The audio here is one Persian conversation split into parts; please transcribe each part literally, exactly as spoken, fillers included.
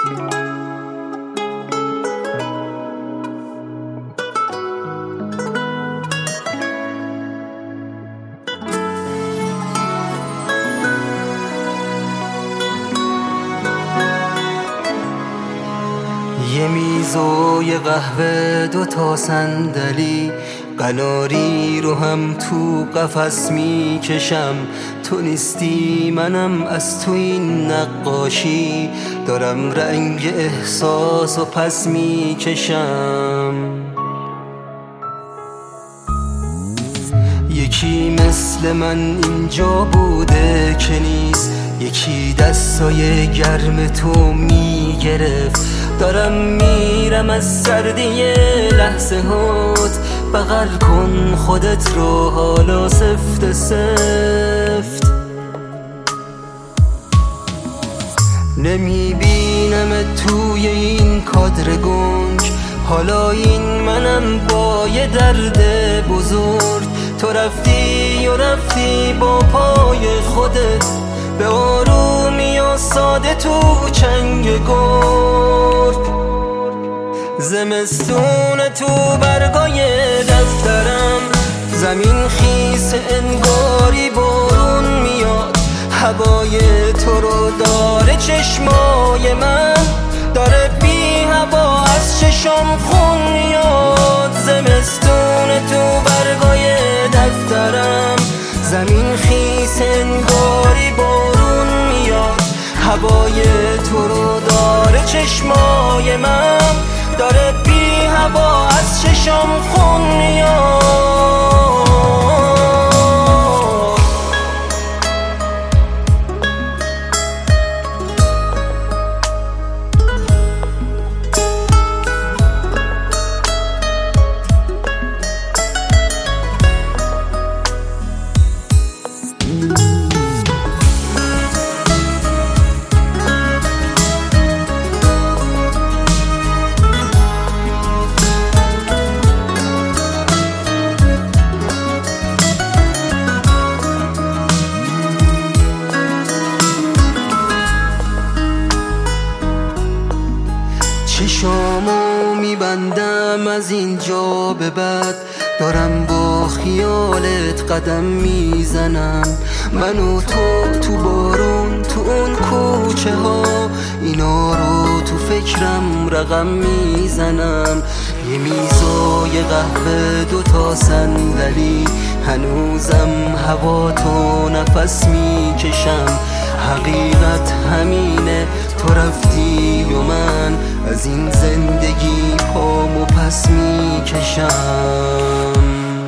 یه میز و یه قهوه دو تا صندلی، قناری رو هم تو قفس میکشم. تو نیستی منم از تو این نقاشی، دارم رنگ احساس و پس میکشم. یکی مثل من اینجا بوده که نیست، یکی دستای گرم تو میگرفت. دارم میرم از سردی لحظه هات، بغل کن خودت رو حالا سفت سفت. نمیبینم توی این کادر گنگ، حالا این منم با یه درد بزرگ. تو رفتی و رفتی با پای خودت، به آرومی و ساده تو چنگ گرگ. زمستون تو برگای دفترم، زمین خیس انگاری بارون میاد. هوای تو رو داره چشمای من، داره بی هوا از چشم خون میاد. زمستون تو برگای دفترم، زمین خیس انگاری بارون میاد. هوای تو رو داره چشمای من، داره بی هوا از چشم خون میاد. چشامو میبندم از اینجا به بعد، دارم با خیالت قدم میزنم. من و تو تو بارون تو اون کوچه ها، اینا رو تو فکرم رقم میزنم. یه میز و یه قهوه دو تا صندلی، هنوزم هوا تو نفس میکشم. حقیقت همینه، تو رفتی و من از این زندگی پامو پس میکشم.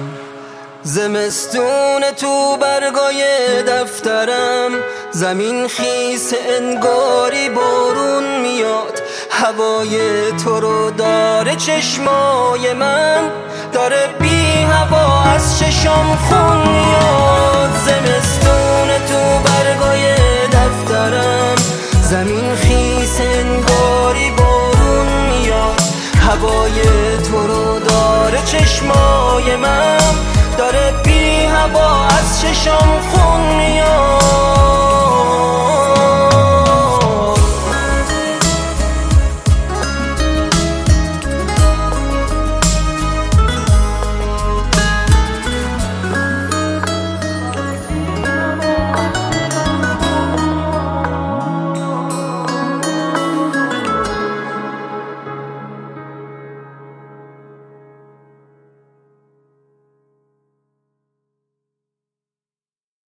زمستون تو برگای دفترم، زمین خیس انگاری بارون میاد. هوای تو رو داره چشمای من، داره بی هوا از چشم خون میاد. زمستون تو برگای دفترم، زمین خیس انگاری بارون میاد. هوای تو رو داره چشمای من، داره بی هوا از چشم خون میاد.